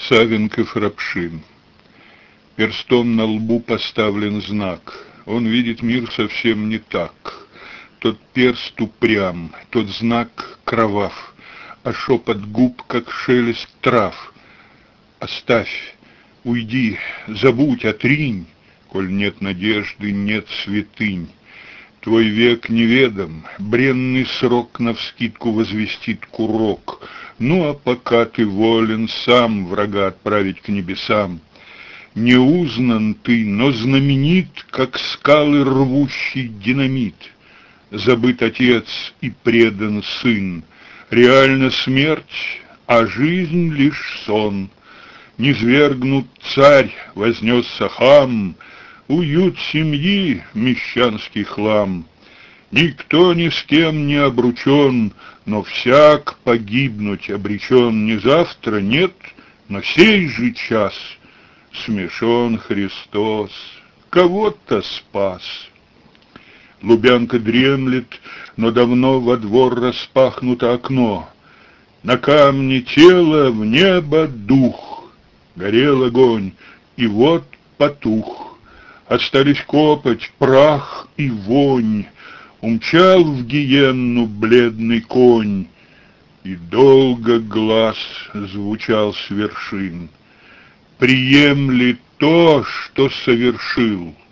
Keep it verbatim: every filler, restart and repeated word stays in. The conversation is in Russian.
Савенков Рапшин. Перстом на лбу поставлен знак. Он видит мир совсем не так. Тот перст упрям, тот знак кровав, а шепот губ, как шелест трав. Оставь, уйди, забудь, отринь, коль нет надежды, нет святынь. Твой век неведом, бренный срок навскидку возвестит курок. Ну, а пока ты волен сам врага отправить к небесам. Не узнан ты, но знаменит, как скалы рвущий динамит. Забыт отец и предан сын. Реальна смерть, а жизнь лишь сон. Низвергнут царь, вознесся хам, уют семьи — мещанский хлам. Никто ни с кем не обручен, но всяк погибнуть обречен. Не завтра, нет, но сей же час смешон Христос, кого-то спас. Лубянка дремлет, но давно во двор распахнуто окно. На камне тело, в небо дух. Горел огонь, и вот потух. Остались копоть, прах и вонь. Умчал в гиенну бледный конь, и долго глас звучал с вершин. Приемли то, что совершил.